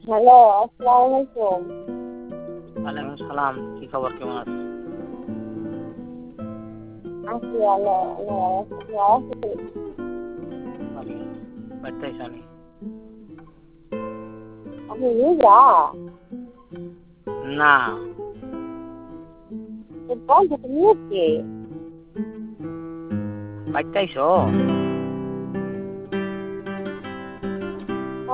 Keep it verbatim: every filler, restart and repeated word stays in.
Hello, আসসালামু আলাইকুম। ওয়ালাইকুম সালাম। কি খবর, কেমন আছো? আছি ভালো, আল্লাহর রহমতে ভালো আছি। ভালো। বাড়িতে আইসা নি? আপনি রোজা? না। তো বন্ধ তো নিয়েছে। বাড়িতে আইসো?